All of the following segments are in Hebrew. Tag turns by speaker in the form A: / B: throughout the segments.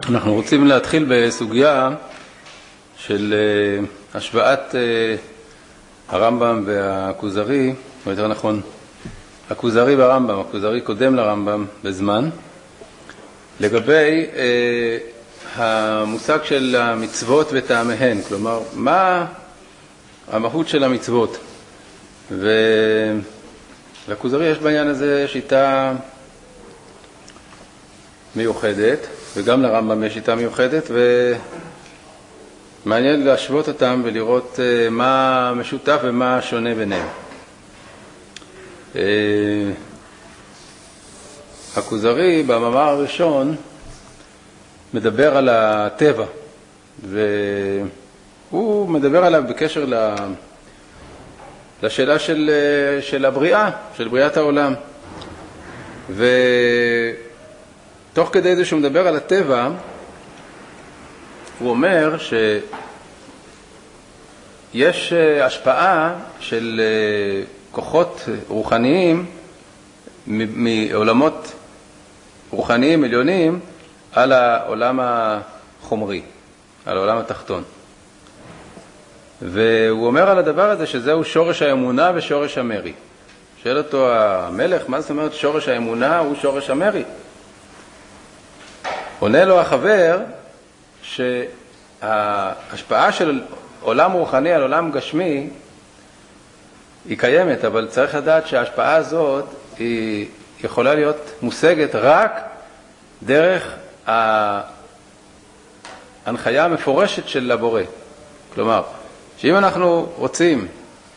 A: אנחנו רוצים להתחיל בסוגיה של השוואת הרמב"ם והכוזרי, או יותר נכון, הכוזרי והרמב"ם. הכוזרי קודם לרמב"ם בזמן, לגבי המושג של המצוות וטעמיהן, כלומר, מה המהות של המצוות. ולכוזרי יש בעניין הזה שיטה מיוחדת, וגם לרמב"ם יש שיטה מיוחדת, ומעניין להשוות אותם ולראות מה משותף ומה שונה ביניהם. הכוזרי במאמר הראשון מדבר על הטבע, והוא מדבר עליו בקשר לשאלה של הבריאה, של בריאת העולם. ותוך כדי זה שהוא מדבר על הטבע, הוא אומר שיש השפעה של כוחות רוחניים מעולמות רוחניים עליונים על העולם החומרי, על העולם התחתון. והוא אומר על הדבר הזה שזהו שורש האמונה ושורש המרי. שואל אותו המלך, מה זאת אומרת שורש האמונה הוא שורש המרי? עונה לו החבר שההשפעה של עולם רוחני על עולם גשמי היא קיימת, אבל צריך לדעת שההשפעה הזאת היא יכולה להיות מושגת רק דרך ההנחיה המפורשת של הבורא. כלומר, שאם אנחנו רוצים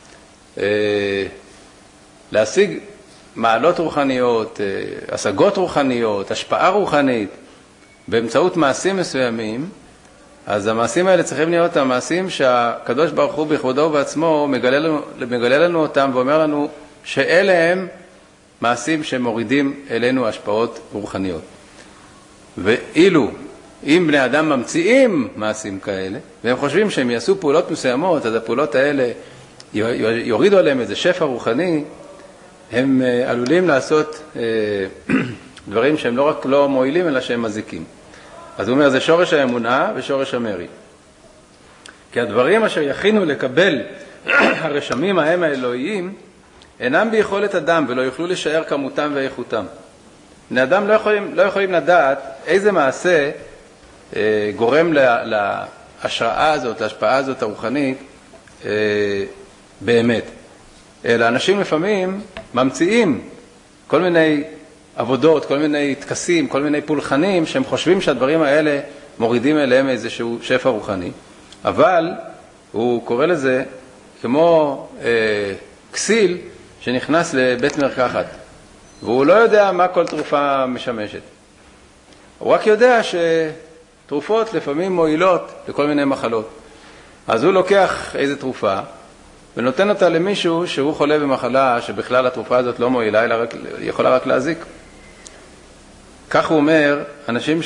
A: להשיג מעלות רוחניות, השגות רוחניות, השפעה רוחנית, באמצעות מעשים מסוימים, אז המעשים האלה צריכים להיות המעשים שהקדוש ברוך הוא בכבודו ובעצמו מגלה לנו אותם ואומר לנו שאלה הם מעשים שמורידים אלינו השפעות רוחניות. ואילו אם בני אדם ממציאים מעשים כאלה והם חושבים שהם יעשו פעולות מסוימות, אז הפעולות האלה יורידו עליהם איזה שפע רוחני, הם עלולים לעשות דברים שהם לא רק לא מועילים אלא שהם מזיקים. אז הוא אומר, זה שורש האמונה ושורש המרי. כי הדברים אשר יכינו לקבל הרשמים ההם האלוהיים אינם ביכולת אדם ולא יוכלו לשער כמותם ואיכותם. בני אדם לא יכולים לדעת איזה מעשה גורם להשראה הזאת, להשפעה הזאת הרוחנית באמת. אלא אנשים לפעמים ממציאים כל מיני עבודות, כל מיני תקסים, כל מיני פולחנים שהם חושבים שהדברים האלה מורידים אליהם איזשהו שפע רוחני. אבל הוא קורא לזה כמו כסיל שנכנס לבית מרקחת, והוא לא יודע מה כל תרופה משמשת. הוא רק יודע שתרופות לפעמים מועילות לכל מיני מחלות. אז הוא לוקח איזו תרופה ונותן אותה למישהו שהוא חולה במחלה שבכלל התרופה הזאת לא מועילה, אלא יכולה רק להזיק. כך הוא אומר, אנשים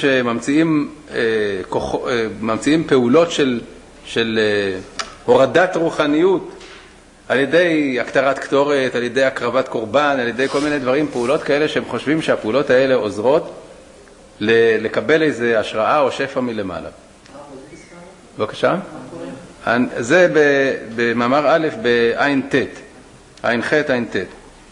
A: שממציאים פעולות של הורדת רוחניות על ידי הקטרת קטורת, על ידי הקרבת קורבן, על ידי כל מיני דברים, פעולות כאלה שהם חושבים שהפעולות האלה עוזרות לקבל איזו השראה או שפע מלמעלה. בבקשה? זה במאמר א' בעין ת', עין ח' עין ת'.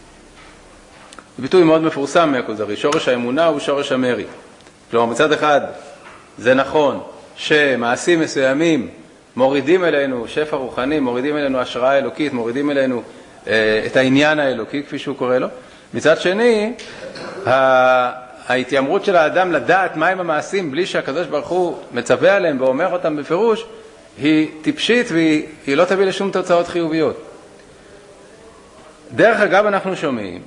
A: ביטוי מאוד מפורסם מהכוזרי, שורש האמונה הוא שורש המרי. כלומר, מצד אחד זה נכון שמעשים מסוימים מורידים אלינו שפע רוחני, מורידים אלינו השראה אלוקית, מורידים אלינו את העניין האלוקי, כפי שהוא קורא לו. מצד שני, ההתיימרות של האדם לדעת מהם המעשים בלי שהקדוש ברוך הוא מצווה עליהם ואומר אותם בפירוש, היא טיפשית והיא לא תביא לשום תוצאות חיוביות. דרך אגב, אנחנו שומעים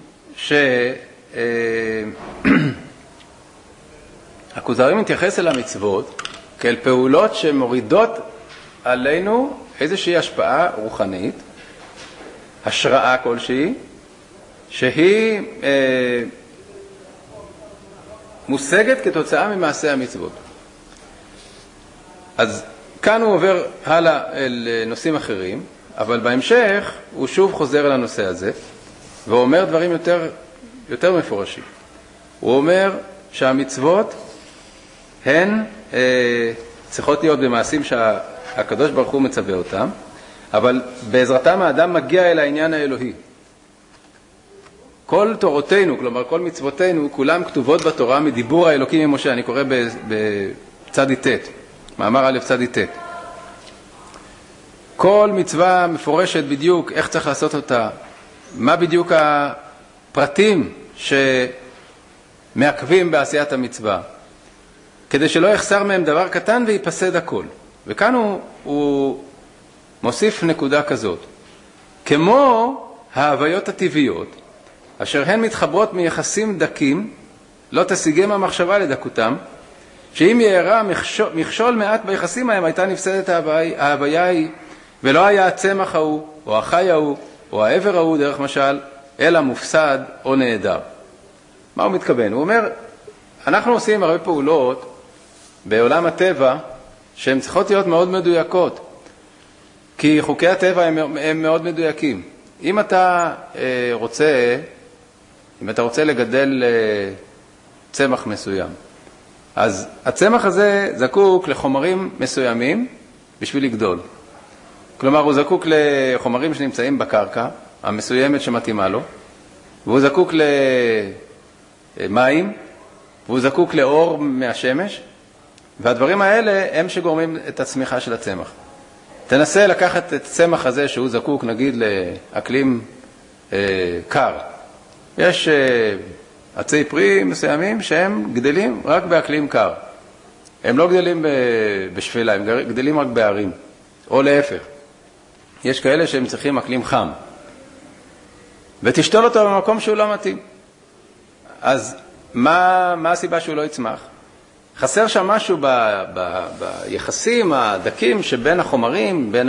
A: שהכוזרי מתייחס אל המצוות כאל פעולות שמורידות עלינו איזושהי השפעה רוחנית, השראה כלשהי, שהיא מושגת כתוצאה ממעשה המצוות. אז כאן הוא עובר הלאה אל נושאים אחרים, אבל בהמשך הוא שוב חוזר לנושא הזה, ואומר דברים יותר מפורשים. הוא אומר שהמצוות הן צריכות להיות במעשים שהקדוש ברוך הוא מצווה אותם, אבל בעזרתם האדם מגיע אל העניין האלוהי. כל תורותינו, כלומר כל מצוותינו, כולם כתובות בתורה מדיבור האלוקים ממשה. אני קורא בצדי ט', מאמר א' צדי ט'. כל מצווה מפורשת בדיוק איך צריך לעשות אותה, מה בדיוק הפרטים שמעכבים בעשיית המצווה, כדי שלא יחסר מהם דבר קטן ויפסד הכל. וכאן הוא מוסיף נקודה כזאת. כמו ההוויות הטבעיות, אשר הן מתחברות מיחסים דקים, לא תשיגם המחשבה לדקותם, שאם יערה מכשול מעט ביחסים ההם, הייתה נפסדת ההוויה היא, ולא היה הצמח ההוא, או החי ההוא, או העבר ההוא, דרך משל, אלא מופסד או נהדר. מה הוא מתכוון? הוא אומר, אנחנו עושים הרבה פעולות בעולם הטבע, שהן צריכות להיות מאוד מדויקות, כי חוקי הטבע הם מאוד מדויקים. אם אתה רוצה לגדל צמח מסוים, אז הצמח הזה זקוק לחומרים מסוימים בשביל לגדול. כלומר, הוא זקוק לחומרים שנמצאים בקרקע, המסוימת שמתאימה לו, והוא זקוק למים, והוא זקוק לאור מהשמש, והדברים האלה הם שגורמים את הצמיחה של הצמח. תנסה לקחת את הצמח הזה שהוא זקוק, נגיד, לאקלים קר. יש עצי פרי מסוימים שהם גדלים רק באקלים קר. הם לא גדלים בשפלה, הם גדלים רק בערים, או להפך. יש כאלה שהם צריכים אקלים חם. ותשתול אותו במקום שהוא לא מתאים. אז מה הסיבה שהוא לא יצמח? חסר שם משהו ביחסים הדקים שבין החומרים, בין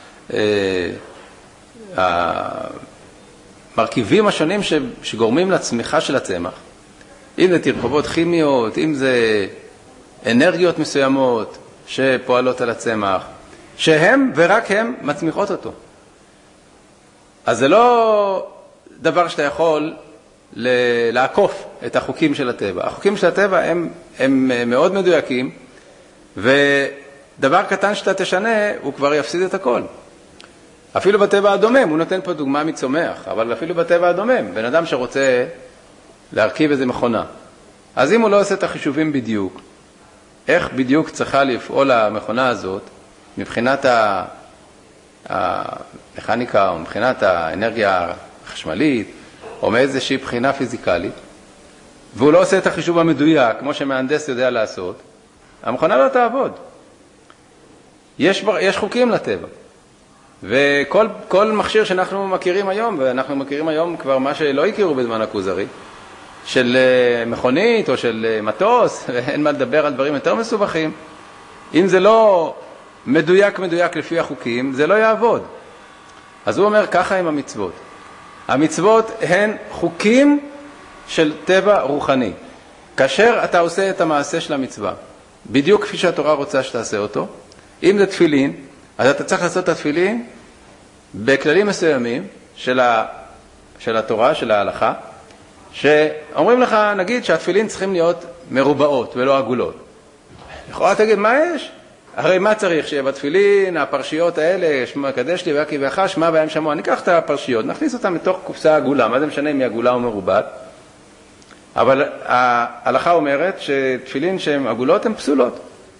A: המרכיבים השונים שגורמים לצמיחה של הצמח. אם זה תרכובות כימיות, אם זה אנרגיות מסוימות שפועלות על הצמח, שהם ורק הם מצמיחות אותו. אז זה לא דבר שאתה יכול לעקוף את החוקים של הטבע. החוקים של הטבע הם מאוד מדויקים, ודבר קטן שאתה תשנה, הוא כבר יפסיד את הכל. אפילו בטבע הדומם, הוא נותן פה דוגמה מצומח, אבל אפילו בטבע הדומם, בן אדם שרוצה להרכיב איזה מכונה. אז אם הוא לא עושה את החישובים בדיוק, איך בדיוק צריכה לפעול המכונה הזאת, מבחינת המכניקה או מבחינת האנרגיה החשמלית, או מאיזושהי בחינה פיזיקלית, והוא לא עושה את החישוב המדויק, כמו שמהנדס יודע לעשות, המכונה לא תעבוד. יש חוקים לטבע. וכל מכשיר שאנחנו מכירים היום, ואנחנו מכירים היום כבר מה שלא הכירו בזמן הכוזרי, של מכונית או של מטוס, ואין מה לדבר על דברים יותר מסובכים, אם זה לא מדויק לפי החוקים, זה לא יעבוד. אז הוא אומר ככה עם המצוות. המצוות הן חוקים של טבע רוחני. כאשר אתה עושה את המעשה של המצווה, בדיוק כפי שהתורה רוצה שתעשה אותו, אם זה תפילין, אז אתה צריך לעשות את התפילין בכללים מסוימים של התורה, של ההלכה, שאומרים לך, נגיד שהתפילין צריכים להיות מרובעות ולא עגולות. לכאורה תגיד, מה יש? הרי מה צריך שיהיה בתפילין, הפרשיות האלה, קדש לי ויקי ואחר, שמע בהם שמוע, ניקח את הפרשיות, נכניס אותם לתוך קופסה עגולה, מה זה משנה אם היא עגולה או מרובעת? אבל ההלכה אומרת שתפילין שהן עגולות הן פסולות.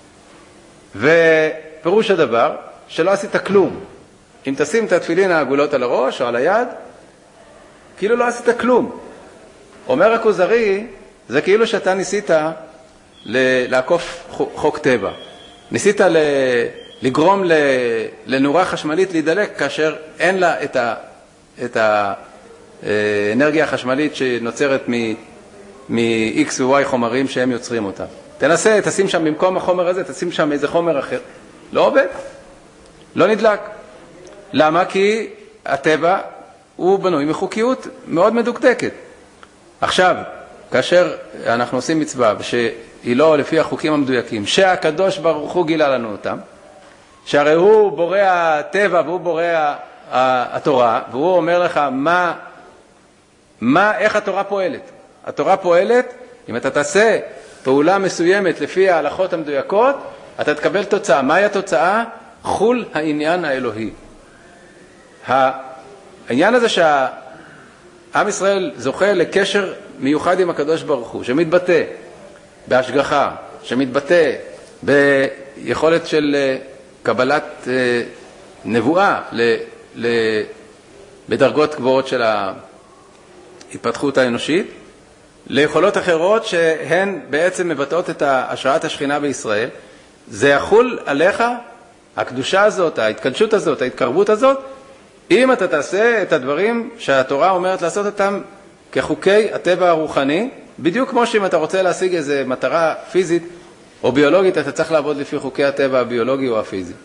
A: ופירוש הדבר, שלא עשית כלום. אם תשים את התפילין העגולות על הראש או על היד, כאילו לא עשית כלום. אומר הכוזרי, זה כאילו שאתה ניסית לעקוף חוק טבע. ניסית לגרום לנורה חשמלית להידלק כאשר אין לה את האנרגיה החשמלית שנוצרת מ-X ו-Y חומרים שהם יוצרים אותה. תנסה, תשים שם במקום החומר הזה, תשים שם איזה חומר אחר. לא עובד, לא נדלק. למה? כי הטבע הוא בנוי מחוקיות מאוד מדוקדקת. עכשיו, כאשר אנחנו עושים מצווה שהיא לא לפי החוקים המדויקים, שהקדוש ברוך הוא גילה לנו אותם, שהרי הוא בורא הטבע והוא בורא התורה, והוא אומר לך איך התורה פועלת. התורה פועלת, אם אתה תעשה פעולה מסוימת לפי ההלכות המדויקות, אתה תקבל תוצאה. מהי התוצאה? חול העניין האלוהי. העניין הזה שהעם ישראל זוכה לקשר מיוחד עם הקדוש ברוך הוא, שמתבטא בהשגחה, שמתבטא ביכולת של קבלת נבואה בדרגות גבוהות של ההתפתחות האנושית, ליכולות אחרות שהן בעצם מבטאות את השראת השכינה בישראל. זה יחול עליך, הקדושה הזאת, ההתקדשות הזאת, ההתקרבות הזאת, אם אתה תעשה את הדברים שהתורה אומרת לעשות אותם כחוקי הטבע הרוחני, בדיוק כמו שאם אתה רוצה להשיג איזו מטרה פיזית או ביולוגית, אתה צריך לעבוד לפי חוקי הטבע הביולוגי או הפיזי.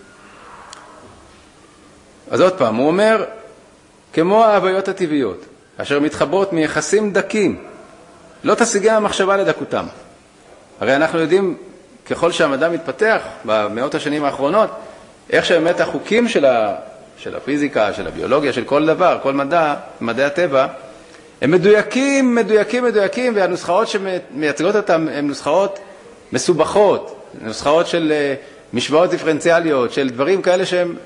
A: אז עוד פעם, הוא אומר, כמו ההוויות הטבעיות, אשר מתחברות מיחסים דקים, לא תשיגי המחשבה לדקותם. הרי אנחנו יודעים, ככל שהמדע מתפתח במאות השנים האחרונות, איך שבאמת החוקים של הפיזיקה, של הביולוגיה, של כל דבר, כל מדע, מדעי הטבע, הם מדויקים, והנוסחאות שמייצגות אותם הן נוסחאות מסובכות, נוסחאות של משוואות דיפרנציאליות, של דברים כאלה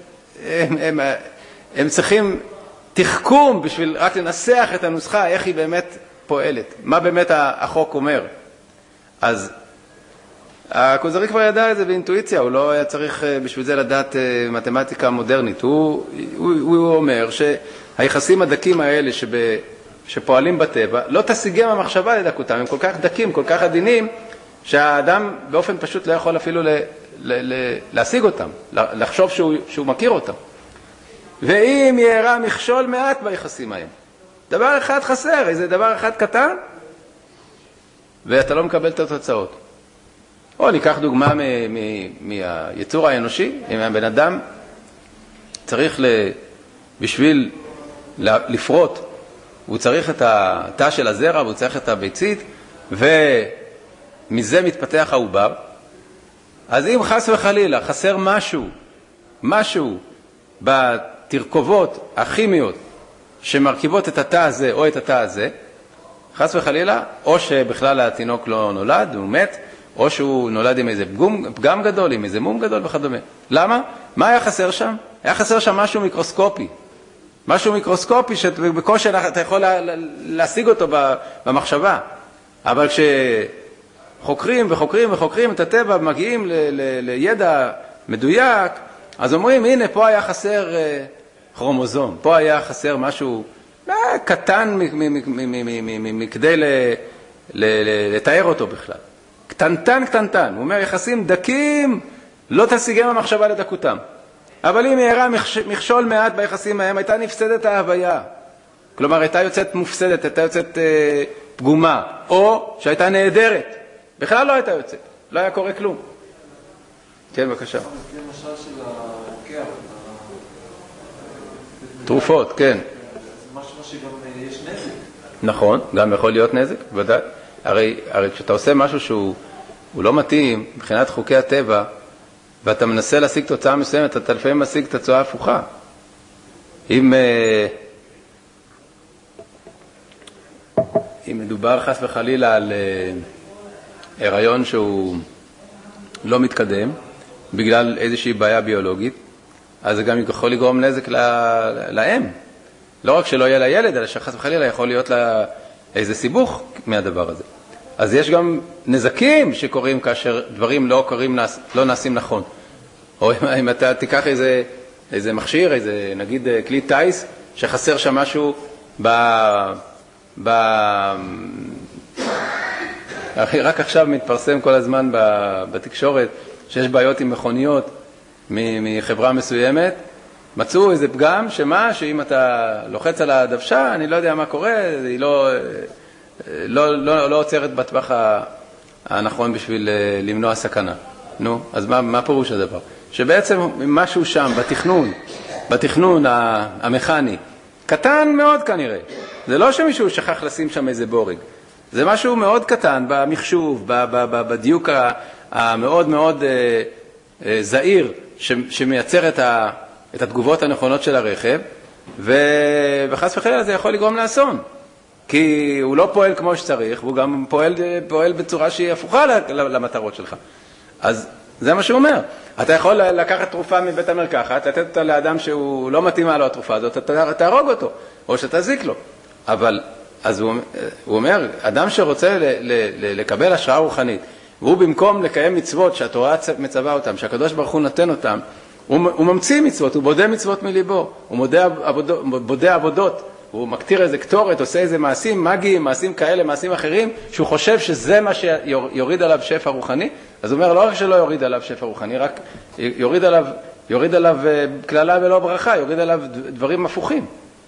A: הם צריכים תחכום בשביל רק לנסח את הנוסחה, איך היא באמת פועלת, מה באמת החוק אומר. אז הכוזרי כבר ידע את זה באינטואיציה, הוא לא היה צריך בשביל זה לדעת מתמטיקה מודרנית. הוא אומר שהיחסים הדקים האלה שפועלים בטבע, לא תשיגם המחשבה לדקותם, הם כל כך דקים, כל כך עדינים, שהאדם באופן פשוט לא יכול אפילו להשיג אותם, לחשוב שהוא מכיר אותם. ואם יערה מכשול מעט ביחסים ההם, דבר אחד חסר, איזה דבר אחד קטן, ואתה לא מקבל את התוצאות. או ניקח דוגמה מהיצור האנושי, אם הבן אדם צריך בשביל לפרוט, הוא צריך את התא של הזרע, והוא צריך את הביצית, ומזה מתפתח העובר. אז אם חס וחלילה חסר משהו בתרכובות הכימיות שמרכיבות את התא הזה או את התא הזה, חס וחלילה, או שבכלל התינוק לא נולד, הוא מת, או שהוא נולד עם איזה פגם גדול, עם איזה מום גדול וכדומה. למה? מה היה חסר שם? היה חסר שם משהו מיקרוסקופי. משהו מיקרוסקופי שבקושי אתה יכול להשיג אותו במחשבה. אבל כשחוקרים את הטבע, מגיעים לידע מדויק, אז אומרים, הנה, פה היה חסר כרומוזום, פה היה חסר משהו קטן מכדי לתאר אותו בכלל. קטנטן. הוא אומר, יחסים דקים, לא תשיגם המחשבה לדקותם. אבל אם יערה מכשול מעט ביחסים מהם, הייתה נפסדת ההוויה. כלומר, הייתה יוצאת מופסדת, הייתה יוצאת פגומה, או שהייתה נהדרת. בכלל לא הייתה יוצאת, לא היה קורה כלום. כן, בבקשה.
B: זה משל של הרוקח.
A: תרופות, כן.
B: זה משהו שגם יש נזק.
A: נכון, גם יכול להיות נזק, ודאי. הרי כשאתה עושה משהו שהוא לא מתאים מבחינת חוקי הטבע, ואתה מנסה להשיג תוצאה מסוימת, אתה לפעמים משיג תוצאה הפוכה. אם מדובר חס וחלילה על הריון שהוא לא מתקדם, בגלל איזושהי בעיה ביולוגית, אז זה גם יכול לגרום נזק לאם. לא רק שלא יהיה לילד, אלא שחס וחלילה יכול להיות לה איזה סיבוך מהדבר הזה. אז יש גם נזקים שקורים כאשר דברים לא נעשים נכון. או אם אתה תיקח איזה מכשיר, איזה נגיד כלי טייס, שחסר שם משהו רק עכשיו מתפרסם כל הזמן בתקשורת, שיש בעיות עם מכוניות מחברה מסוימת, מצאו איזה פגם שאם אתה לוחץ על הדוושה, אני לא יודע מה קורה, היא לא עוצרת בטווח הנכון בשביל למנוע סכנה. נו, אז מה פירוש הדבר? שבעצם משהו שם, בתכנון המכני, קטן מאוד כנראה. זה לא שמישהו שכח לשים שם איזה בורג. זה משהו מאוד קטן במחשוב, בדיוק המאוד מאוד זהיר, שמייצר את התגובות הנכונות של הרכב, וחס וחלילה זה יכול לגרום לאסון. כי הוא לא פועל כמו שצריך, והוא גם פועל בצורה שהיא הפוכה למטרות שלך. אז זה מה שהוא אומר. אתה יכול לקחת תרופה מבית המרקחת, לתת אותה לאדם שהוא לא מתאימה לו התרופה הזאת, אתה תהרוג אותו, או שתזיק לו. אבל, אז הוא אומר, אדם שרוצה לקבל השראה רוחנית, והוא במקום לקיים מצוות שהתורה מצווה אותם, שהקדוש ברוך הוא נותן אותם, הוא ממציא מצוות, הוא בודה מצוות מליבו, הוא בודה עבודות, הוא מקטיר איזה קטורת, עושה איזה מעשים מגיים, מעשים כאלה, מעשים אחרים, שהוא חושב שזה מה שיוריד עליו שפע רוחני. אז הוא אומר, לא רק שלא יוריד עליו שפע רוחני, רק יוריד עליו כללה ולא ברכה, יוריד עליו דברים הפוכים.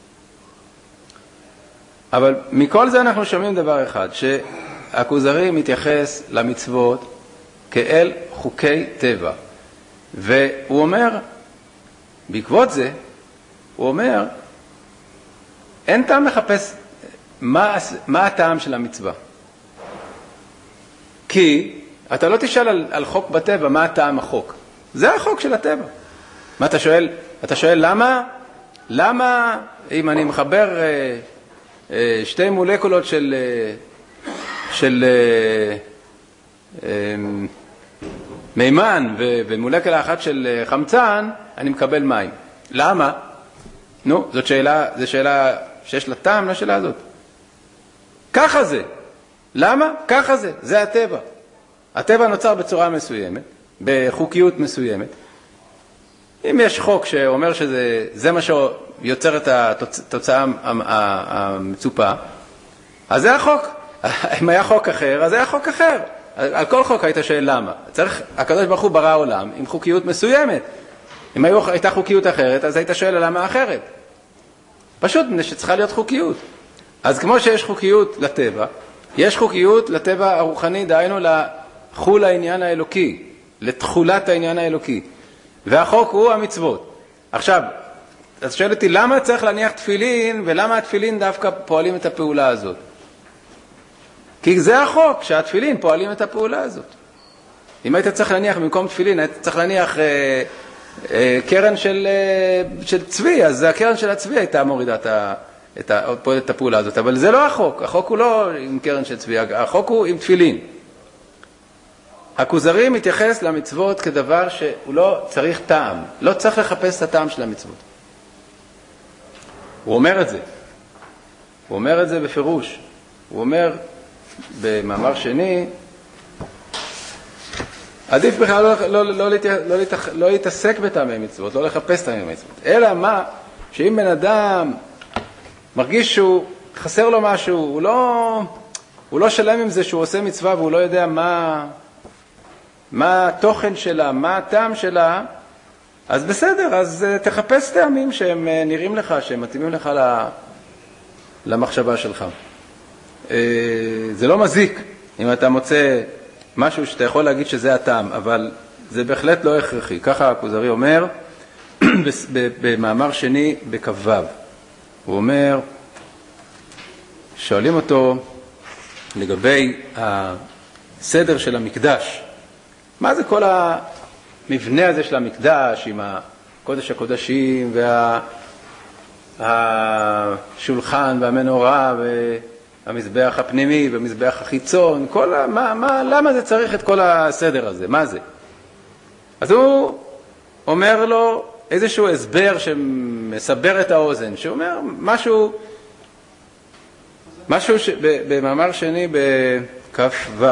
A: אבל מכל זה אנחנו שומעים דבר אחד, שהכוזרי מתייחס למצוות כאל חוקי טבע. והוא אומר, בעקבות זה, הוא אומר, אין טעם לחפש מה הטעם של המצווה. כי אתה לא תשאל על חוק בטבע, מה הטעם החוק. זה החוק של הטבע. מה אתה שואל? אתה שואל למה אם אני מחבר שתי מולקולות של מימן ומולקולה אחת של חמצן, אני מקבל מים. למה? נו, זו שאלה שיש לה טעם לשאלה הזאת. ככה זה. למה? ככה זה. זה הטבע. הטבע נוצר בצורה מסוימת, בחוקיות מסוימת. אם יש חוק שאומר שזה מה שיוצר את התוצאה המצופה, אז זה החוק. אם היה חוק אחר, אז זה היה חוק אחר. על כל חוק היית שואל למה. הקדוש ברוך הוא ברא עולם עם חוקיות מסוימת. אם הייתה חוקיות אחרת, אז היית שואל למה אחרת. פשוט שצריכה להיות חוקיות. אז כמו שיש חוקיות לטבע, יש חוקיות לטבע הרוחני, דהיינו לחול העניין האלוקי, לתחולת העניין האלוקי. והחוק הוא המצוות. עכשיו, אז שואל אותי, למה צריך להניח תפילין, ולמה התפילין דווקא פועלים את הפעולה הזאת? כי זה החוק, שהתפילין פועלים את הפעולה הזאת. אם היית צריך להניח במקום תפילין, היית צריך להניח קרן של צבי, אז הקרן של הצבי הייתה מורידה את הפעולה הזאת. אבל זה לא החוק. החוק הוא לא עם קרן של צבי, החוק הוא עם תפילין. הכוזרי מתייחס למצוות כדבר שהוא לא צריך טעם, לא צריך לחפש את הטעם של המצוות. הוא אומר את זה. הוא אומר את זה בפירוש. הוא אומר במאמר שני, עדיף בכלל לא להתעסק בטעמי מצוות, לא לחפש טעמי מצוות. אלא מה? שאם בן אדם מרגיש שהוא חסר לו משהו, הוא לא שלם עם זה שהוא עושה מצווה והוא לא יודע מה התוכן שלה, מה הטעם שלה, אז בסדר, אז תחפש טעמים שהם נראים לך, שהם מתאימים לך למחשבה שלך. זה לא מזיק אם אתה מוצא משהו שאתה יכול להגיד שזה הטעם, אבל זה בהחלט לא הכרחי. ככה הכוזרי אומר במאמר שני בכ"ו. הוא אומר, שואלים אותו לגבי הסדר של המקדש. מה זה כל המבנה הזה של המקדש עם הקודש הקודשים והשולחן והמנורה והמזבח הפנימי והמזבח החיצון, למה זה צריך את כל הסדר הזה? מה זה? אז הוא אומר לו איזשהו הסבר שמסבר את האוזן, שאומר משהו במאמר שני בכ"ו.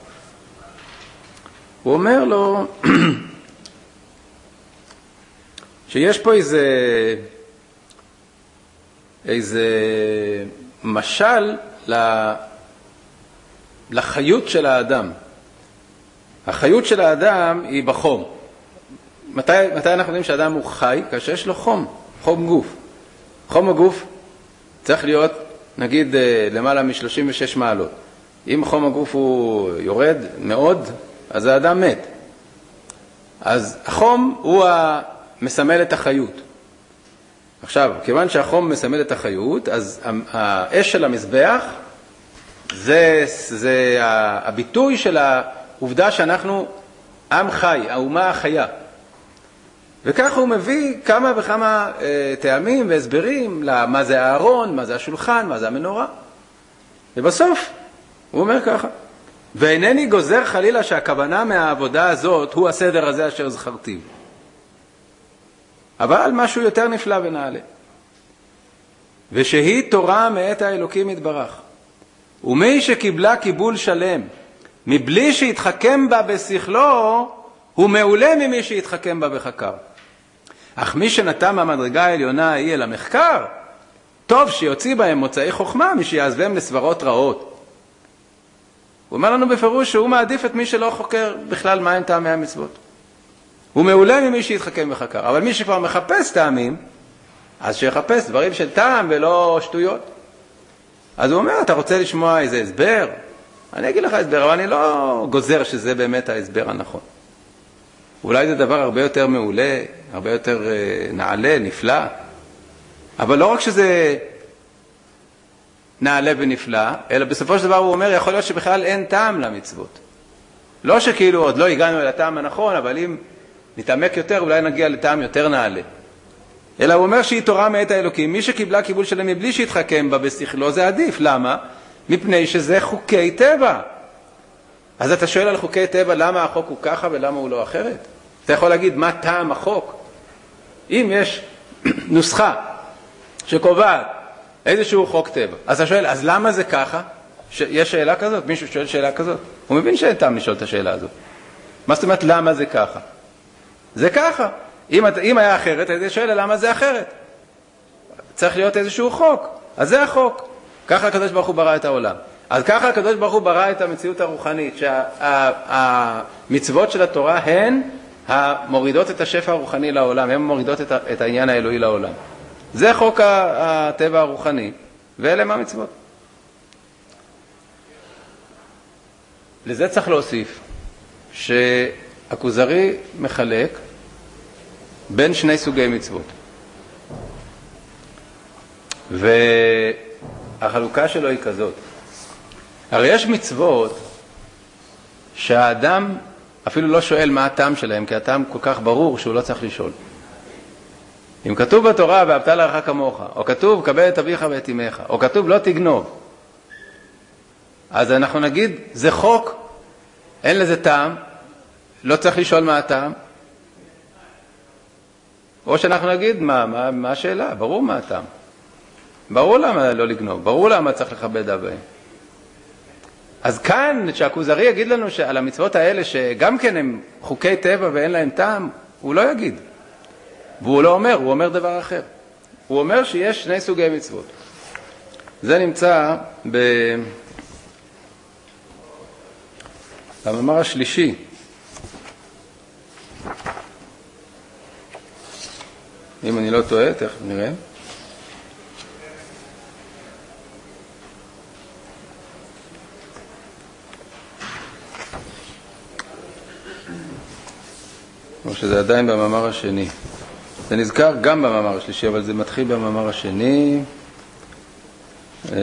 A: הוא אומר לו שיש פה איזה משל לחיות של האדם. החיות של האדם היא בחום. מתי אנחנו יודעים שהאדם הוא חי? כאשר יש לו חום גוף. חום הגוף צריך להיות, נגיד, למעלה מ-36 מעלות. אם חום הגוף הוא יורד מאוד, אז האדם מת. אז החום הוא מסמל את החיות. עכשיו, כיוון שהחום מסמל את החיות, אז האש של המזבח זה הביטוי של העובדה שאנחנו עם חי, האומה החיה. וכך הוא מביא כמה וכמה טעמים והסברים למה זה הארון, מה זה השולחן, מה זה המנורה. ובסוף הוא אומר ככה, ואינני גוזר חלילה שהכוונה מהעבודה הזאת הוא הסדר הזה אשר זכרתיו. אבל משהו יותר נפלא ונעלה. ושהיא תורה מאת האלוקים יתברך. ומי שקיבלה קיבול שלם, מבלי שיתחכם בה בשכלו, הוא מעולה ממי שיתחכם בה בחקר. אך מי שנטע מהמדרגה העליונה היא אל המחקר, טוב שיוציא בהם מוצאי חוכמה, מי שיעזבם לסברות רעות. הוא אומר לנו בפירוש שהוא מעדיף את מי שלא חוקר בכלל מהם טעמי המצוות. הוא מעולה ממי שיתחכם בחקר. אבל מי שכבר מחפש טעמים, אז שיחפש דברים של טעם ולא שטויות. אז הוא אומר, אתה רוצה לשמוע איזה הסבר? אני אגיד לך הסבר, אבל אני לא גוזר שזה באמת ההסבר הנכון. אולי זה דבר הרבה יותר מעולה, הרבה יותר נעלה, נפלא. אבל לא רק שזה נעלה ונפלא, אלא בסופו של דבר הוא אומר, יכול להיות שבכלל אין טעם למצוות. לא שכאילו עוד לא הגענו אל הטעם הנכון, אבל אם נתעמק יותר, אולי נגיע לטעם יותר נעלה. אלא הוא אומר שהיא תורה מאת האלוקים. מי שקיבלה קיבול שלהם מבלי שיתחכם בה בשכלו, זה עדיף. למה? מפני שזה חוקי טבע. אז אתה שואל על חוקי טבע, למה החוק הוא ככה ולמה הוא לא אחרת? אתה יכול להגיד, מה טעם החוק? אם יש נוסחה שקובעת איזשהו חוק טבע, אז אתה שואל, אז למה זה ככה? יש שאלה כזאת? מישהו שואל שאלה כזאת? הוא מבין שאין טעם לשאול את השאלה הזאת. מה זאת אומרת, למה זה ככה? זה ככה. אם היה אחרת, אתה שואל למה זה אחרת. צריך להיות איזשהו חוק. אז זה החוק. ככה הקדוש ברוך הוא ברא את העולם. אז ככה הקדוש ברוך הוא ברא את המציאות הרוחנית, שהמצוות של התורה הן המורידות את השפע הרוחני לעולם, הן מורידות את העניין האלוהי לעולם. זה חוק הטבע הרוחני, ואלה מה המצוות. לזה צריך להוסיף שהכוזרי מחלק בין שני סוגי מצוות. והחלוקה שלו היא כזאת. הרי יש מצוות שהאדם אפילו לא שואל מה הטעם שלהם, כי הטעם כל כך ברור שהוא לא צריך לשאול. אם כתוב בתורה, ואהבת לרעך כמוך, או כתוב, קבל את אביך ואת אמך, או כתוב, לא תגנוב, אז אנחנו נגיד, זה חוק, אין לזה טעם, לא צריך לשאול מה הטעם. או שאנחנו נגיד, מה השאלה? ברור מה הטעם. ברור למה לא לגנוב, ברור למה צריך לכבד אב ואם. אז כאן, שהכוזרי יגיד לנו שעל המצוות האלה, שגם כן הם חוקי טבע ואין להם טעם, הוא לא יגיד. והוא לא אומר, הוא אומר דבר אחר. הוא אומר שיש שני סוגי מצוות. זה נמצא במאמר השלישי. אם אני לא טועה, תכף נראה. או שזה עדיין במאמר השני. זה נזכר גם במאמר השלישי, אבל זה מתחיל במאמר השני. רק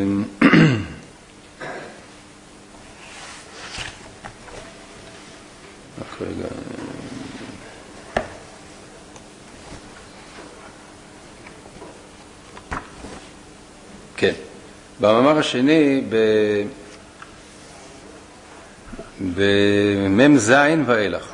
A: רגע. כן. במאמר השני, במם זין ואילך.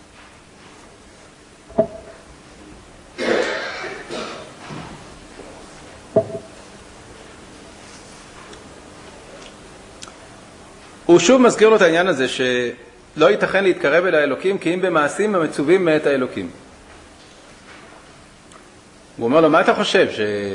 A: הוא שוב מזכיר לו את העניין הזה שלא ייתכן להתקרב אל האלוקים כי אם במעשים המצווים מאת האלוקים. הוא אומר לו, מה אתה חושב?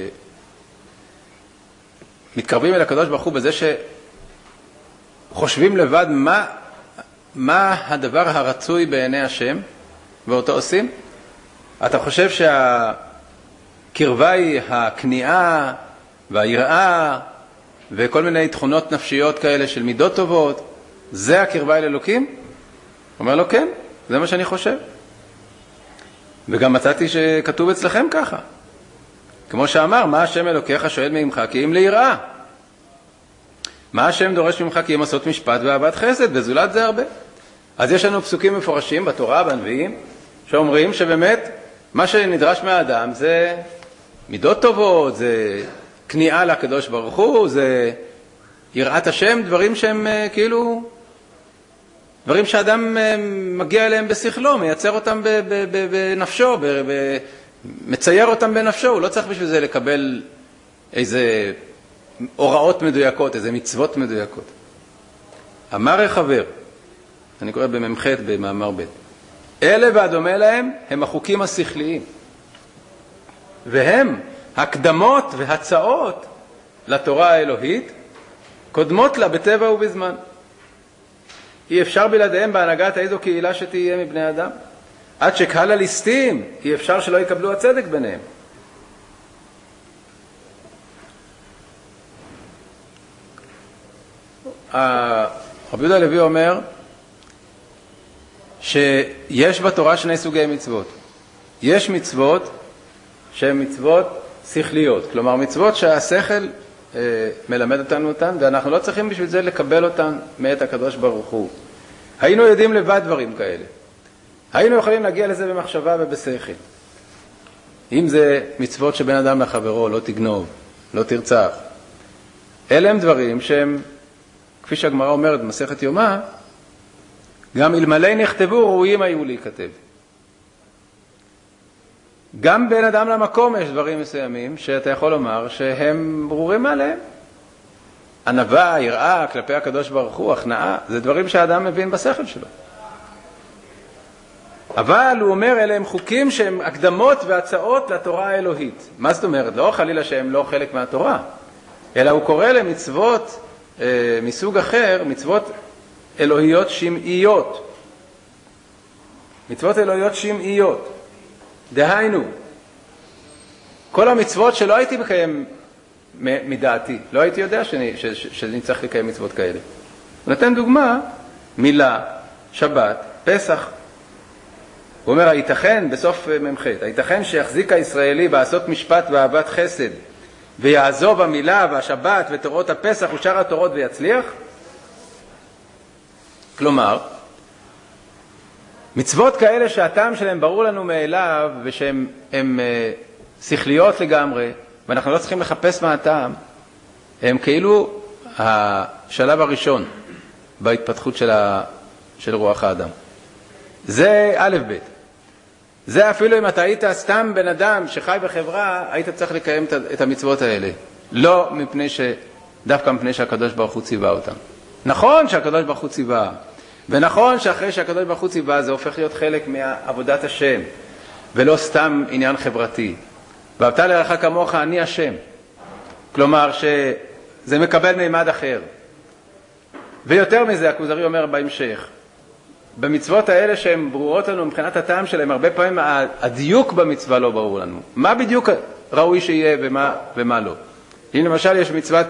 A: שמתקרבים אל הקדוש ברוך הוא בזה שחושבים לבד מה הדבר הרצוי בעיני השם ואותו עושים? אתה חושב שהקרבה היא הכניעה והיראה וכל מיני תכונות נפשיות כאלה של מידות טובות, זה הקרבה אל אלוקים? הוא אומר לו, כן, זה מה שאני חושב. וגם מצאתי שכתוב אצלכם ככה. כמו שאמר, מה השם אלוקיך שואל ממך כי אם ליראה. מה השם דורש ממך כי אם עשות משפט ואהבת חסד, וזולת זה הרבה. אז יש לנו פסוקים מפורשים בתורה, בנביאים, שאומרים שבאמת מה שנדרש מהאדם זה מידות טובות, זה כניעה לקדוש ברוך הוא, זה יראת השם, דברים שהם כאילו, דברים שאדם מגיע אליהם בשכלו, מייצר אותם בנפשו, מצייר אותם בנפשו, הוא לא צריך בשביל זה לקבל איזה הוראות מדויקות, איזה מצוות מדויקות. אמר החבר, אני קורא במ"ח במאמר ב', אלה והדומה להם הם החוקים השכליים, והם הקדמות והצעות לתורה האלוהית, קודמות לה בטבע ובזמן. אי אפשר בלעדיהם בהנהגת איזו קהילה שתהיה מבני אדם. עד שקהל הליסטים, אי אפשר שלא יקבלו הצדק ביניהם. רבי יהודה הלוי אומר שיש בתורה שני סוגי מצוות. יש מצוות שהן מצוות שכליות, כלומר מצוות שהשכל מלמד אותנו אותן, ואנחנו לא צריכים בשביל זה לקבל אותן מאת הקדוש ברוך הוא. היינו יודעים לבד דברים כאלה. היינו יכולים להגיע לזה במחשבה ובשכל. אם זה מצוות שבין אדם לחברו, לא תגנוב, לא תרצח. אלה הם דברים שהם, כפי שהגמרא אומרת במסכת יומא, גם אלמלא נכתבו ראויים היו להיכתב. גם בין אדם למקום יש דברים מסוימים שאתה יכול לומר שהם ברורים עליהם. ענווה, יראה כלפי הקדוש ברוך הוא, הכנעה, זה דברים שהאדם מבין בשכל שלו. אבל הוא אומר, אלה הם חוקים שהם הקדמות והצעות לתורה האלוהית. מה זאת אומרת? לא חלילה שהם לא חלק מהתורה, אלא הוא קורא למצוות מסוג אחר, מצוות אלוהיות שמעיות. מצוות אלוהיות שמעיות. דהיינו, כל המצוות שלא הייתי מקיים מדעתי, לא הייתי יודע שאני צריך לקיים מצוות כאלה. הוא נתן דוגמה, מילה, שבת, פסח. הוא אומר, הייתכן, בסוף מ"ח, הייתכן שיחזיק הישראלי בעשות משפט ואהבת חסד, ויעזוב המילה והשבת ותורות הפסח ושאר התורות ויצליח? כלומר, מצוות כאלה שהטעם שלהם ברור לנו מאליו ושהן שכליות לגמרי, ואנחנו לא צריכים לחפש מה הטעם, הם כאילו השלב הראשון בהתפתחות של רוח האדם. זה א' ב'. זה אפילו אם אתה היית סתם בן אדם שחי בחברה, היית צריך לקיים את המצוות האלה. לא דווקא מפני שהקדוש ברוך הוא ציווה אותם. נכון שהקדוש ברוך הוא ציווה, ונכון שאחרי שהקדוש ברוך הוא ציווה זה הופך להיות חלק מעבודת השם, ולא סתם עניין חברתי. ואהבת לרעך כמוך, אני השם. כלומר שזה מקבל מימד אחר. ויותר מזה, הכוזרי אומר בהמשך, במצוות האלה שהן ברורות לנו מבחינת הטעם שלהם, הרבה פעמים הדיוק במצווה לא ברור לנו. מה בדיוק ראוי שיהיה ומה לא. אם למשל יש מצוות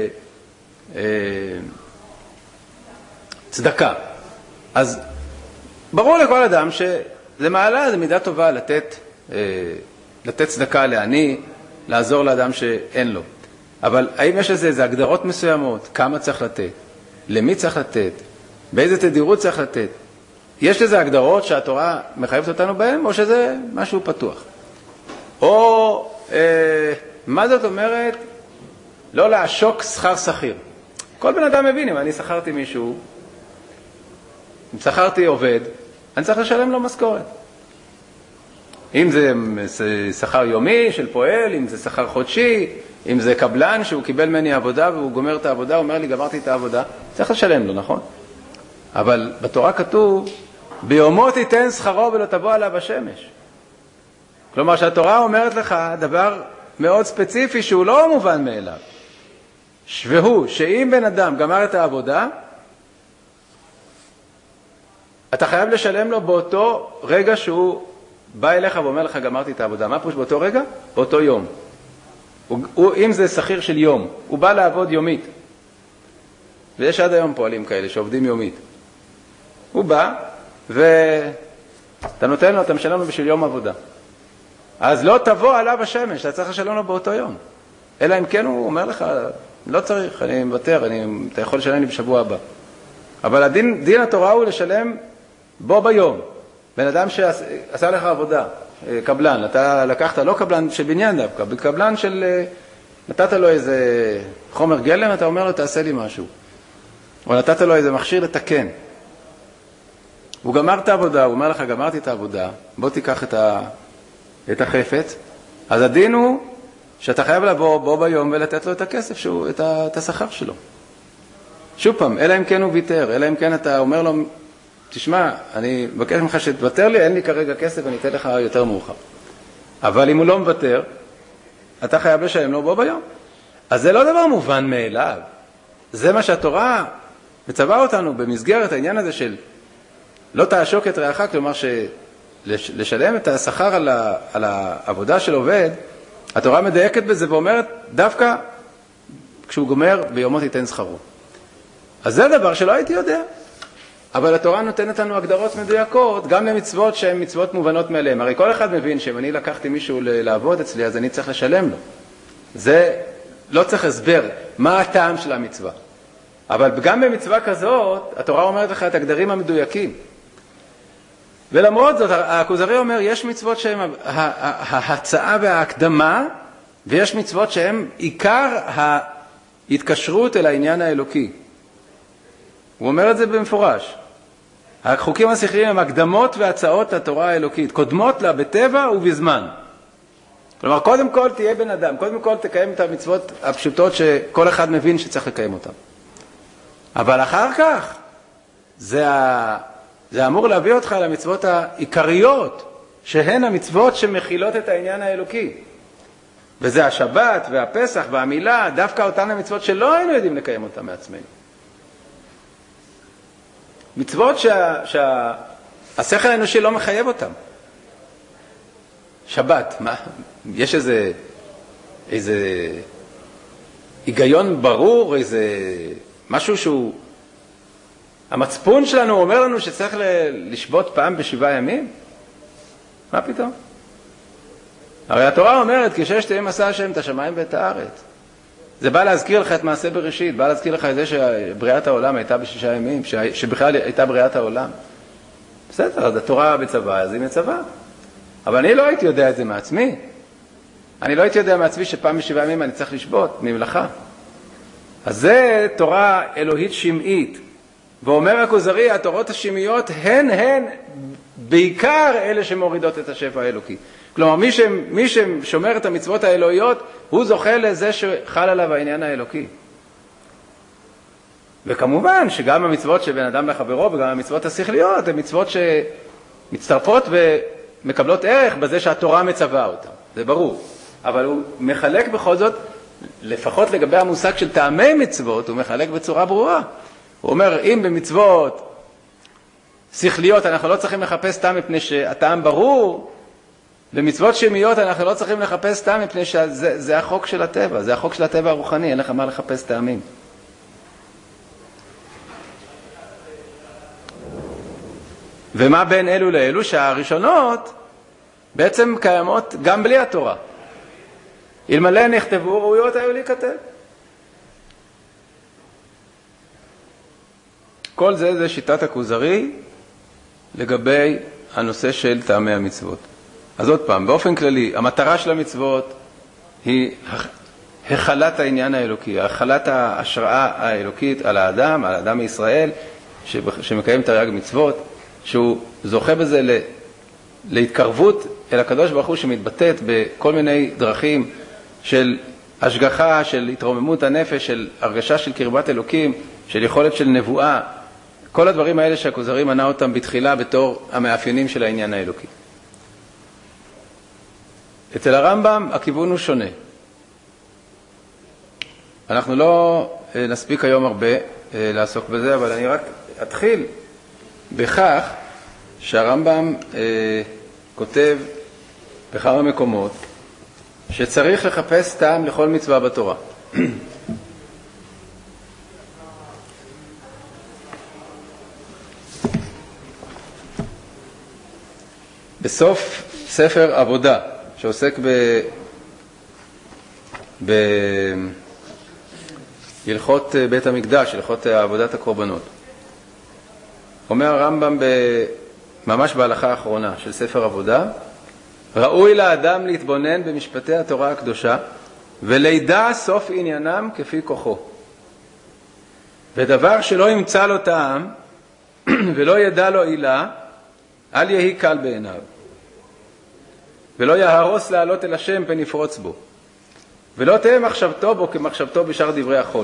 A: צדקה, אז ברור לכל אדם שזה מעלה, זה מידה טובה לתת צדקה לעני, לעזור לאדם שאין לו. אבל האם יש לזה הגדרות מסוימות? כמה צריך לתת? למי צריך לתת? באיזה תדירות צריך לתת? יש לזה הגדרות שהתורה מחייבת אותנו בהן, או שזה משהו פתוח? או מה זאת אומרת? לא לעשוק שכר שכיר. כל בן אדם מבין, אם אני שכרתי מישהו, אם שכרתי עובד, אני צריך לשלם לו משכורת. אם זה שכר יומי של פועל, אם זה שכר חודשי, אם זה קבלן שהוא קיבל ממני עבודה והוא גומר את העבודה, הוא אומר לי, גמרתי את העבודה, צריך לשלם לו, נכון? אבל בתורה כתוב, ביומו תיתן שכרו ולא תבוא עליו השמש. כלומר שהתורה אומרת לך דבר מאוד ספציפי שהוא לא מובן מאליו. והוא שאם בן אדם גמר את העבודה, אתה חייב לשלם לו באותו רגע שהוא בא אליך ואומר לך גמרתי את העבודה. מה פוש באותו רגע? באותו יום. אם זה שכיר של יום, הוא בא לעבוד יומית. ויש עד היום פועלים כאלה שעובדים יומית. הוא בא ואתה נותן לו, אתה משלם לו בשביל יום עבודה. אז לא תבוא עליו השמש, אתה צריך לשלם לו באותו יום. אלא אם כן הוא אומר לך, לא צריך, אני מוותר, אתה יכול לשלם לי בשבוע הבא. אבל דין התורה הוא לשלם בו ביום. בן אדם שעשה לך עבודה, קבלן, אתה לקחת לא קבלן של בניין דווקא, קבלן נתת לו איזה חומר גלם, אתה אומר לו, תעשה לי משהו. או נתת לו איזה מכשיר לתקן. הוא גמר את העבודה, הוא אומר לך, גמרתי את העבודה, בוא תיקח את החפץ. אז הדין הוא שאתה חייב לבוא בו ביום ולתת לו את הכסף, את השכר שלו. שוב פעם, אלא אם כן הוא ויתר, אלא אם כן אתה אומר לו, תשמע, אני מבקש ממך שתוותר לי, אין לי כרגע כסף, אני אתן לך יותר מאוחר. אבל אם הוא לא מוותר, אתה חייב לשלם לו בו ביום. אז זה לא דבר מובן מאליו. זה מה שהתורה מצווה אותנו במסגרת העניין הזה של לא תעשוק את רעך, כלומר לשלם את השכר על העבודה של עובד, התורה מדייקת בזה ואומרת, דווקא כשהוא גומר, ביומו תיתן שכרו. אז זה דבר שלא הייתי יודע. אבל התורה נותנת לנו הגדרות מדויקות, גם למצוות שהן מצוות מובנות מאליהן. הרי כל אחד מבין שאם אני לקחתי מישהו לעבוד אצלי, אז אני צריך לשלם לו. זה לא צריך הסבר, מה הטעם של המצווה. אבל גם במצווה כזאת, התורה אומרת לך את הגדרים המדויקים. ולמרות זאת, הכוזרי אומר, יש מצוות שהן ההצעה וההקדמה, ויש מצוות שהן עיקר ההתקשרות אל העניין האלוקי. הוא אומר את זה במפורש. החוקים השכליים הם הקדמות והצעות לתורה האלוקית, קודמות לה בטבע ובזמן. כלומר, קודם כל תהיה בן אדם, קודם כל תקיים את המצוות הפשוטות שכל אחד מבין שצריך לקיים אותן. אבל אחר כך, זה אמור להביא אותך למצוות העיקריות, שהן המצוות שמכילות את העניין האלוקי. וזה השבת והפסח והמילה, דווקא אותן המצוות שלא היינו יודעים לקיים אותן מעצמנו. מצוות שהשכל האנושי לא מחייב אותן. שבת, מה? יש איזה היגיון ברור, איזה משהו שהוא... המצפון שלנו אומר לנו שצריך לשבות פעם ב7 ימים? מה פתאום? הרי התורה אומרת, כששת ימים עשה השם את השמיים ואת הארץ. זה בא להזכיר לך את מעשה בראשית, בא להזכיר לך את זה שבריאת העולם הייתה ב6 ימים, שבכלל הייתה בריאת העולם. בסדר, אז התורה בצבא, אז היא מצווה. אבל אני לא הייתי יודע את זה מעצמי. אני לא הייתי יודע מעצמי שפעם ב7 ימים אני צריך לשבות ממלאכה. אז זה תורה אלוהית שמעית. ואומר הכוזרי, התורות השמעיות הן בעיקר אלה שמורידות את השפע האלוקי. כלומר, מי ששומר את המצוות האלוהיות, הוא זוכה לזה שחל עליו העניין האלוקי. וכמובן שגם המצוות שבין אדם לחברו וגם המצוות השכליות, הן מצוות שמצטרפות ומקבלות ערך בזה שהתורה מצווה אותן. זה ברור. אבל הוא מחלק בכל זאת, לפחות לגבי המושג של טעמי מצוות, הוא מחלק בצורה ברורה. הוא אומר, אם במצוות שכליות אנחנו לא צריכים לחפש טעם מפני שהטעם ברור, במצוות שמיות אנחנו לא צריכים לחפש טעם מפני שזה החוק של הטבע, זה החוק של הטבע הרוחני, אין לך מה לחפש טעמים. ומה בין אלו לאלו? שהראשונות בעצם קיימות גם בלי התורה. אלמלא נכתבו ראויות היו להיכתב. כל זה שיטת הכוזרי לגבי הנושא של טעמי המצוות. אז עוד פעם, באופן כללי, המטרה של המצוות היא החלת העניין האלוקי, החלת ההשראה האלוקית על האדם מישראל, שמקיים תרי"ג מצוות, שהוא זוכה בזה להתקרבות אל הקדוש ברוך הוא שמתבטאת בכל מיני דרכים של השגחה, של התרוממות הנפש, של הרגשה של קרבת אלוקים, של יכולת של נבואה, כל הדברים האלה שהכוזרי מנה אותם בתחילה בתור המאפיינים של העניין האלוקי. אצל הרמב"ם הכיוון הוא שונה. אנחנו לא נספיק היום הרבה לעסוק בזה, אבל אני רק אתחיל בכך שהרמב"ם כותב בכמה מקומות שצריך לחפש טעם לכל מצווה בתורה. בסוף ספר עבודה שעוסק בהלכות בית המקדש, הלכות עבודת הקורבנות. אומר הרמב"ם ממש בהלכה האחרונה של ספר עבודה, ראוי לאדם להתבונן במשפטי התורה הקדושה ולידע סוף עניינם כפי כוחו. ודבר שלא ימצא לו טעם ולא ידע לו עילה, אל יהי קל בעיניו. ולא יהרוס לעלות אל השם פן יפרוץ בו. ולא תהיה מחשבתו בו כמחשבתו בשאר דברי החול.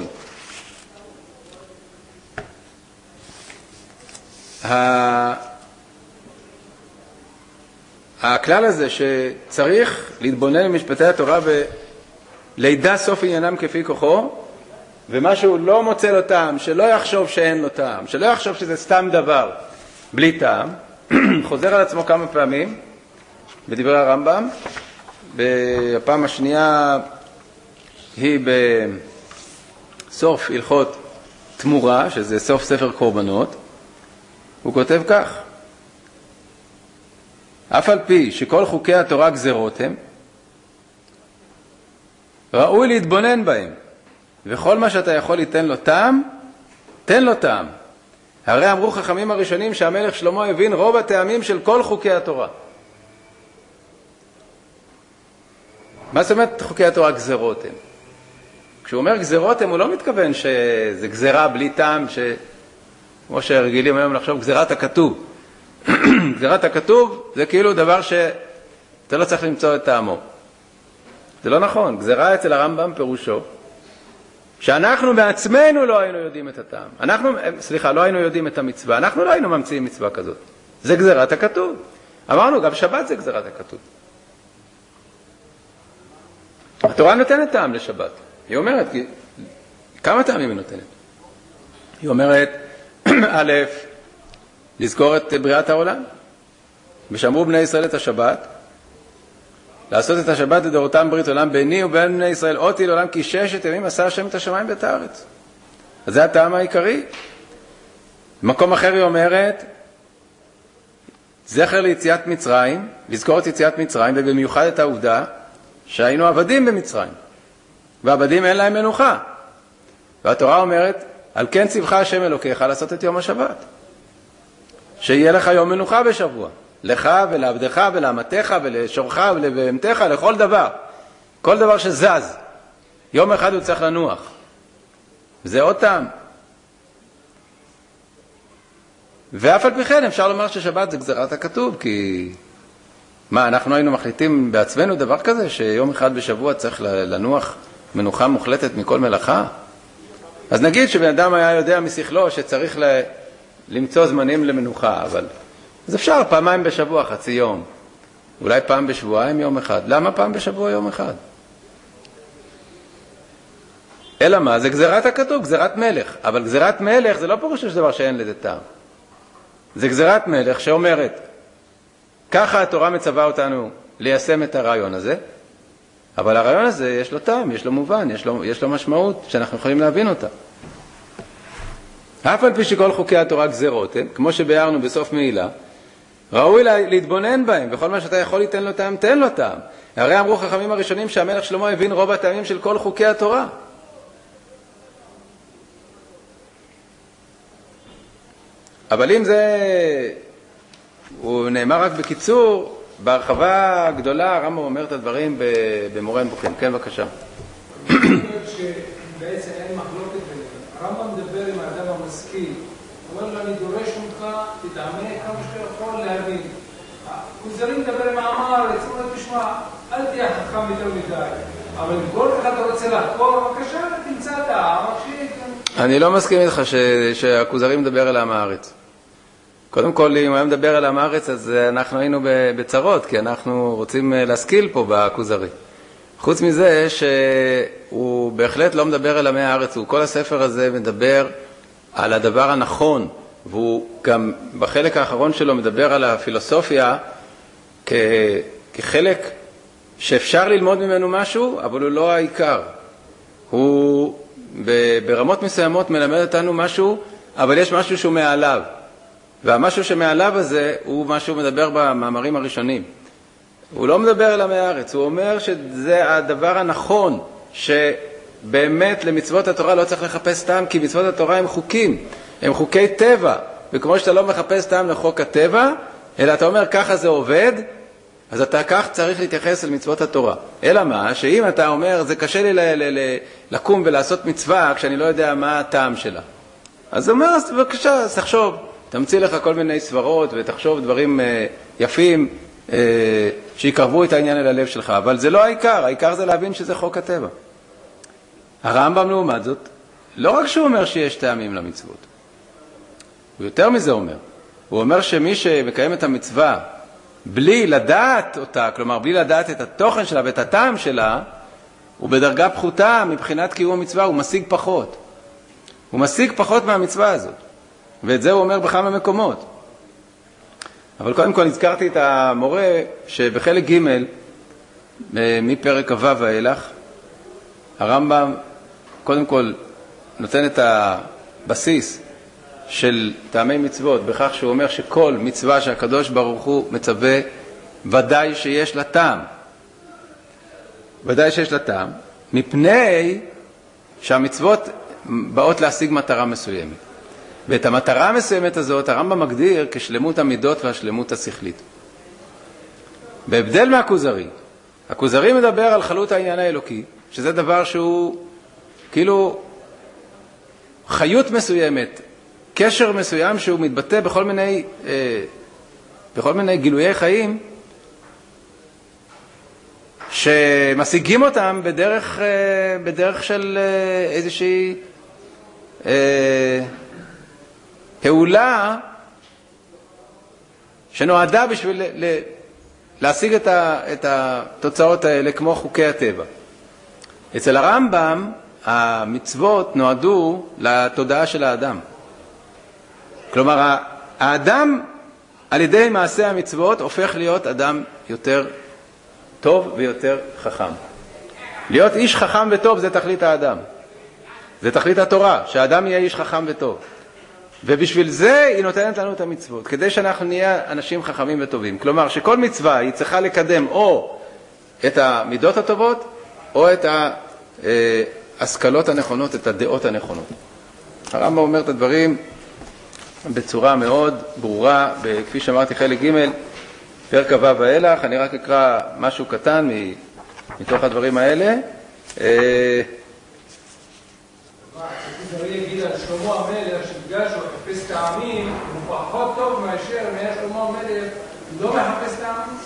A: הכלל הזה שצריך להתבונן במשפטי התורה ולידע סוף עניינם כפי כוחו, ומה שהוא לא מוצא לו טעם, שלא יחשוב שאין לו טעם, שלא יחשוב שזה סתם דבר בלי טעם, חוזר על עצמו כמה פעמים בדברי הרמב"ם. בפעם השנייה היא בסוף הלכות תמורה, שזה סוף ספר קורבנות. הוא כותב כך: אף על פי שכל חוקי התורה גזרות הם, ראוי להתבונן בהם, וכל מה שאתה יכול ליתן לו טעם, תן לו טעם. הרי אמרו חכמים הראשונים שהמלך שלמה הבין רוב הטעמים של כל חוקי התורה. מה זאת אומרת חוקי התורה גזרות הם? כשהוא אומר גזרות הם, הוא לא מתכוון שזה גזרה בלי טעם, כמו שרגילים היום לחשוב גזרת הכתוב. גזרת הכתוב זה כאילו דבר שאתה לא צריך למצוא את טעמו. זה לא נכון. גזרה אצל הרמב"ם פירושו שאנחנו בעצמנו לא היינו יודעים את הטעם. לא היינו יודעים את המצווה. אנחנו לא היינו ממציאים מצווה כזאת. זה גזרת הכתוב. אמרנו, גם שבת זה גזרת הכתוב. התורה נותנת טעם לשבת. היא אומרת, כמה טעמים היא נותנת? היא אומרת, א', לזכור את בריאת העולם. ושמרו בני ישראל את השבת, לעשות את השבת לדורותם ברית עולם ביני ובין בני ישראל אותי לעולם, כי 6 ימים עשה השם את השמיים ואת הארץ. אז זה הטעם העיקרי. במקום אחר היא אומרת, זכר ליציאת מצרים, לזכור את יציאת מצרים, ובמיוחד את העובדה שהיינו עבדים במצרים, ועבדים אין להם מנוחה. והתורה אומרת, על כן ציווך השם אלוקיך לעשות את יום השבת. שיהיה לך יום מנוחה בשבוע. לך ולעבדך ולאמתך ולשורך ולבהמתך, לכל דבר. כל דבר שזז. יום אחד הוא צריך לנוח. זה עוד טעם. ואף על פי כן אפשר לומר ששבת זה גזרת הכתוב, כי מה, אנחנו היינו מחליטים בעצמנו דבר כזה, שיום אחד בשבוע צריך לנוח מנוחה מוחלטת מכל מלאכה? אז נגיד שבן אדם היה יודע משכלו שצריך למצוא זמנים למנוחה, אבל אז אפשר פעמיים בשבוע, חצי יום. אולי פעם בשבועיים יום אחד. למה פעם בשבוע יום אחד? אלא מה? זה גזרת הכתוב, גזרת מלך. אבל גזרת מלך זה לא פירוש שיש דבר שאין לזה טעם. זה גזרת מלך שאומרת, ככה התורה מצווה אותנו ליישם את הרעיון הזה, אבל הרעיון הזה יש לו טעם, יש לו מובן, יש לו משמעות שאנחנו יכולים להבין אותה. אף על פי שכל חוקי התורה גזרות, כמו שביארנו בסוף מעילה, ראוי להתבונן בהם, וכל מה שאתה יכול ליתן לו טעם, תן לו טעם. הרי אמרו חכמים הראשונים שהמלך שלמה הבין רוב הטעמים של כל חוקי התורה. אבל אם זה, הוא נאמר רק בקיצור, בהרחבה גדולה, הרמב"ם אומר את הדברים במורה נבוכים. כן, בבקשה.
C: שבעצם אין מחלוקת ביניהם. הרמב"ם מדבר עם האדם המשכיל. הוא אומר לו, אני דורש ממך, תתעמק כמה שאתה יכול להבין. הכוזרי מדבר עם העם הארץ, הוא אומר, תשמע, אל תהיה חכם יותר מדי. אבל אם כל אחד אתה רוצה לחקור, בבקשה, תמצא את העם.
A: אני לא מסכים איתך שהכוזרי מדבר אל העם הארץ. קודם כל, אם הוא היה מדבר על עם הארץ, אז אנחנו היינו בצרות, כי אנחנו רוצים להשכיל פה בכוזרי. חוץ מזה שהוא בהחלט לא מדבר על עמי הארץ, כל הספר הזה מדבר על הדבר הנכון, והוא גם בחלק האחרון שלו מדבר על הפילוסופיה כחלק שאפשר ללמוד ממנו משהו, אבל הוא לא העיקר. הוא ברמות מסוימות מלמד אותנו משהו, אבל יש משהו שהוא מעליו. והמשהו שמעליו הזה הוא מה שהוא מדבר במאמרים הראשונים. הוא לא מדבר על עמי הארץ, הוא אומר שזה הדבר הנכון, שבאמת למצוות התורה לא צריך לחפש טעם, כי מצוות התורה הם חוקים, הם חוקי טבע, וכמו שאתה לא מחפש טעם לחוק הטבע, אלא אתה אומר ככה זה עובד, אז אתה כך צריך להתייחס אל מצוות התורה. אלא מה? שאם אתה אומר, זה קשה לי לקום ולעשות מצווה כשאני לא יודע מה הטעם שלה. אז הוא אומר, אז בבקשה, אז תחשוב, תמציא לך כל מיני סברות ותחשוב דברים יפים שיקרבו את העניין אל הלב שלך. אבל זה לא העיקר, העיקר זה להבין שזה חוק הטבע. הרמב"ם לעומת זאת, לא רק שהוא אומר שיש טעמים למצוות, הוא יותר מזה אומר. הוא אומר שמי שמקיים את המצווה בלי לדעת אותה, כלומר בלי לדעת את התוכן שלה ואת הטעם שלה, הוא בדרגה פחותה מבחינת קיום המצווה, הוא משיג פחות. הוא משיג פחות מהמצווה הזאת. ואת זה הוא אומר בכמה מקומות. אבל קודם כל הזכרתי את המורה שבחלק ג' מפרק ו' ואילך, הרמב"ם קודם כל נותן את הבסיס של טעמי מצוות בכך שהוא אומר שכל מצווה שהקדוש ברוך הוא מצווה ודאי שיש לה טעם. ודאי שיש לה טעם, מפני שהמצוות באות להשיג מטרה מסוימת. ואת המטרה המסוימת הזאת הרמב"ם מגדיר כשלמות המידות והשלמות השכלית. בהבדל מהכוזרי, הכוזרי מדבר על חלות העניין האלוקי, שזה דבר שהוא כאילו חיות מסוימת, קשר מסוים שהוא מתבטא בכל מיני גילויי חיים שמשיגים אותם בדרך של איזושהי פעולה שנועדה בשביל להשיג את התוצאות האלה כמו חוקי הטבע. אצל הרמב"ם המצוות נועדו לתודעה של האדם. כלומר, האדם על ידי מעשה המצוות הופך להיות אדם יותר טוב ויותר חכם. להיות איש חכם וטוב זה תכלית האדם. זה תכלית התורה, שהאדם יהיה איש חכם וטוב. ובשביל זה היא נותנת לנו את המצוות, כדי שאנחנו נהיה אנשים חכמים וטובים. כלומר, שכל מצווה היא צריכה לקדם או את המידות הטובות, או את ההשכלות הנכונות, את הדעות הנכונות. הרמב"ם אומר את הדברים בצורה מאוד ברורה, כפי שאמרתי חלק ג' פרק ו' ואילך. אני רק אקרא משהו קטן מתוך הדברים האלה.
C: זה יגיד על שלמה המלך שבגלל שהוא מחפש טעמים הוא פחות טוב מאשר שלמה המלך לא מחפש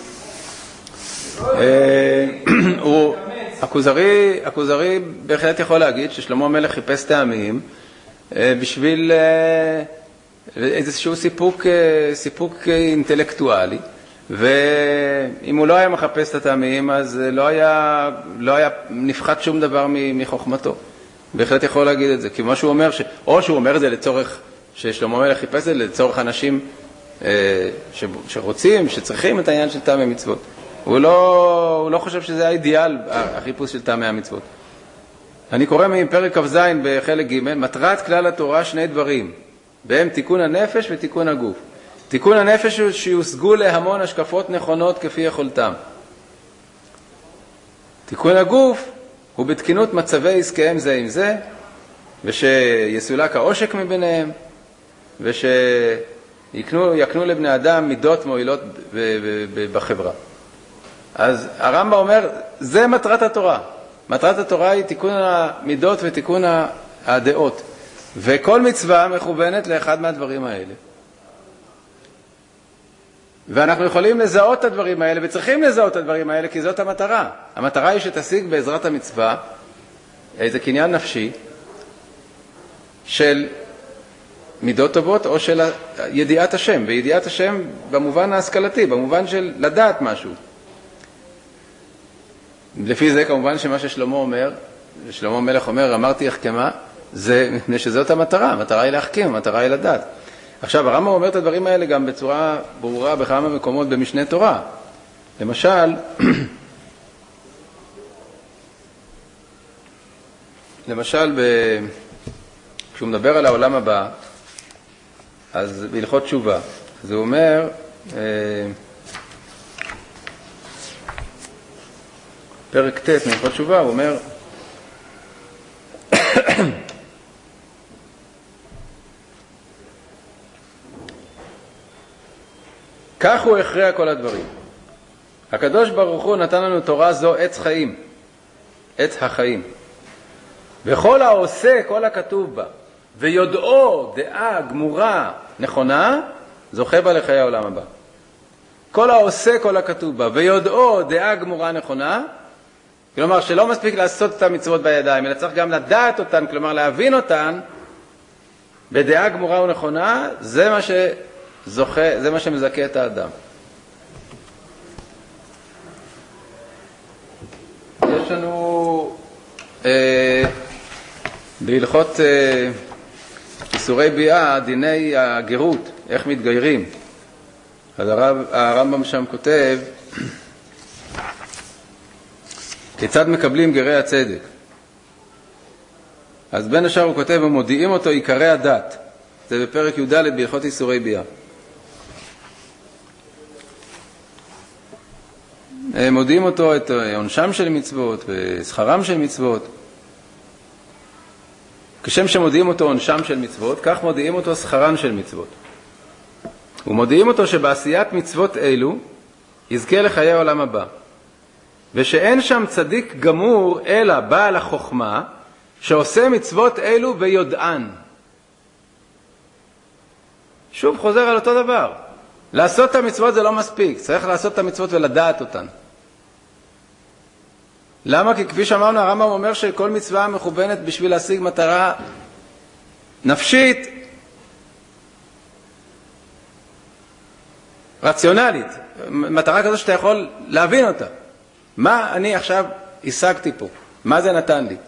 C: טעמים?
A: הכוזרי בהחלט יכול להגיד ששלמה המלך חיפש טעמים בשביל איזשהו סיפוק אינטלקטואלי, ואם הוא לא היה מחפש את הטעמים אז לא היה נפחת שום דבר מחוכמתו. בהחלט יכול להגיד את זה, כי מה שהוא אומר, או שהוא אומר את זה לצורך, ששלמה המלך חיפש את זה לצורך אנשים שרוצים, שצריכים את העניין של טעמי מצוות. הוא לא חושב שזה האידיאל, החיפוש של טעמי המצוות. אני קורא מפרק כ"ז בחלק ג' מטרת כלל התורה שני דברים, בהם תיקון הנפש ותיקון הגוף. תיקון הנפש הוא שיושגו להמון השקפות נכונות כפי יכולתם. תיקון הגוף הוא בתקינות מצבי עסקיהם זה עם זה, ושיסולק העושק מביניהם, יקנו לבני אדם מידות מועילות בחברה. אז הרמב"ם אומר, זה מטרת התורה. מטרת התורה היא תיקון המידות ותיקון הדעות. וכל מצווה מכוונת לאחד מהדברים האלה. ואנחנו יכולים לזהות את הדברים האלה, וצריכים לזהות את הדברים האלה, כי זאת המטרה. המטרה היא שתשיג בעזרת המצווה איזה קניין נפשי של מידות טובות או של ידיעת השם, וידיעת השם במובן ההשכלתי, במובן של לדעת משהו. לפי זה כמובן שמה ששלמה אומר, שלמה מלך אומר, אמרתי אחכמה, זה מפני שזאת המטרה, המטרה היא להחכים, המטרה היא לדעת. עכשיו, הרמב"ם אומר את הדברים האלה גם בצורה ברורה בכמה מקומות במשנה תורה. למשל, כשהוא מדבר על העולם הבא, אז בהלכות תשובה, אז הוא אומר, פרק ט' מהלכות תשובה, הוא אומר, כך הוא הכריע כל הדברים. הקדוש ברוך הוא נתן לנו תורה זו עץ חיים, עץ החיים. וכל העושה, כל הכתוב בה, ויודעו דעה גמורה נכונה, זוכה בה לחיי העולם הבא. כל העושה, כל הכתוב בה, ויודעו דעה גמורה נכונה, כלומר שלא מספיק לעשות את המצוות בידיים, אלא צריך גם לדעת אותן, כלומר להבין אותן, בדעה גמורה ונכונה, זה מה שזוכה, זה מה שמזכה את האדם. יש לנו בהלכות איסורי ביאה, דיני הגרות, איך מתגיירים. אז הרמב"ם שם כותב, כיצד מקבלים גרי הצדק. אז בין השאר הוא כותב, ומודיעים אותו עיקרי הדת. זה בפרק י"ד בהלכות איסורי ביאה. מודיעים אותו את עונשם של מצוות ושכרם של מצוות. כשם שמודיעים אותו עונשם של מצוות, כך מודיעים אותו שכרן של מצוות. ומודיעים אותו שבעשיית מצוות אלו יזכה לחיי העולם הבא. ושאין שם צדיק גמור אלא בעל החוכמה שעושה מצוות אלו ויודען. שוב חוזר על אותו דבר. לעשות את המצוות זה לא מספיק, צריך לעשות את המצוות ולדעת אותן. למה? כי כפי שאמרנו, הרמב"ם אומר שכל מצווה מכוונת בשביל להשיג מטרה נפשית, רציונלית, מטרה כזו שאתה יכול להבין אותה. מה אני עכשיו השגתי פה? מה זה נתן לי?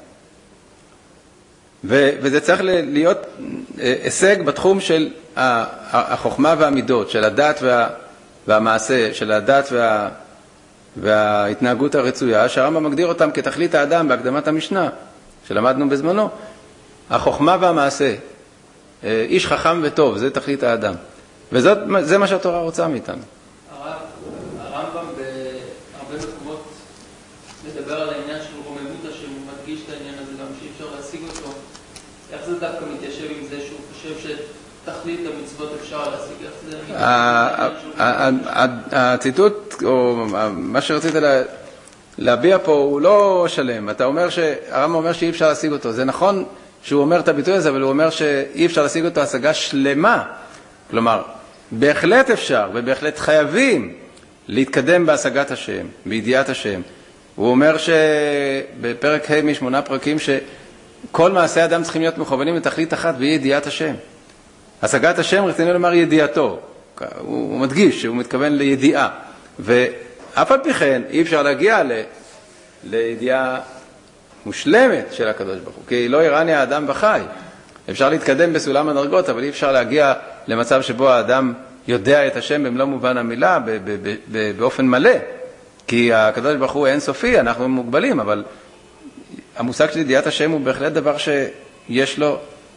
A: וזה צריך להיות הישג בתחום של החוכמה והמידות, של הדת והמעשה, של הדת וההתנהגות הרצויה, שהרמב"ם מגדיר אותם כתכלית האדם בהקדמת המשנה, שלמדנו בזמנו. החוכמה והמעשה, איש חכם וטוב, זה תכלית האדם. וזה מה שהתורה רוצה מאיתנו.
D: הרמב"ם בהרבה מקומות מדבר על העניין של רוממות השם, הוא מדגיש את העניין הזה גם שאי אפשר להשיג אותו. איך זה דווקא מתיישב עם זה שהוא חושב שתכלית המצוות אפשר להשיג? איך זה מתיישב?
A: הציטוט, או מה שרצית להביע פה, הוא לא שלם. אתה אומר הרמב"ם אומר שאי אפשר להשיג אותו. זה נכון שהוא אומר את הביטוי הזה, אבל הוא אומר שאי אפשר להשיג אותו השגה שלמה. כלומר, בהחלט אפשר ובהחלט חייבים להתקדם בהשגת השם, בידיעת השם. הוא אומר שבפרק ה' מ8 פרקים שכל מעשי אדם צריכים להיות מכוונים לתכלית אחת והיא ידיעת השם. השגת השם רצינו לומר ידיעתו. הוא מדגיש שהוא מתכוון לידיעה. ואף על פי כן אי אפשר להגיע לידיעה מושלמת של הקדוש ברוך הוא, כי לא יראני האדם בחי. אפשר להתקדם בסולם הדרגות, אבל אי אפשר להגיע למצב שבו האדם יודע את השם במלוא מובן המילה, באופן מלא. כי הקדוש ברוך הוא אין סופי, אנחנו מוגבלים, אבל המושג של ידיעת השם הוא בהחלט דבר שיש לו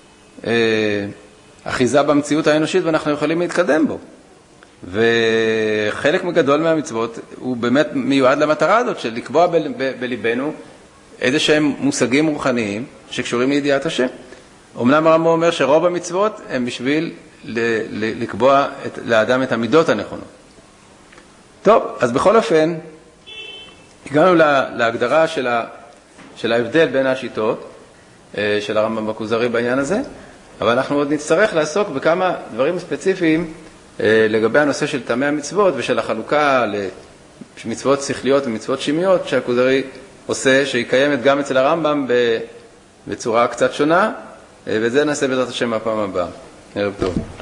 A: אחיזה במציאות האנושית, ואנחנו יכולים להתקדם בו. וחלק מגדול מהמצוות הוא באמת מיועד למטרה הזאת, של לקבוע בליבנו איזה שהם מושגים רוחניים שקשורים לידיעת השם. אמנם הרמב"ם אומר שרוב המצוות הם בשביל לקבוע לאדם את המידות הנכונות. טוב, אז בכל אופן, הגענו להגדרה של ההבדל בין השיטות של הרמב"ם בכוזרי בעניין הזה, אבל אנחנו עוד נצטרך לעסוק בכמה דברים ספציפיים לגבי הנושא של טעמי המצוות ושל החלוקה למצוות שכליות ומצוות שמיות שהכוזרי עושה, שהיא קיימת גם אצל הרמב"ם בצורה קצת שונה, וזה נעשה בעזרת השם בפעם הבאה. ערב טוב.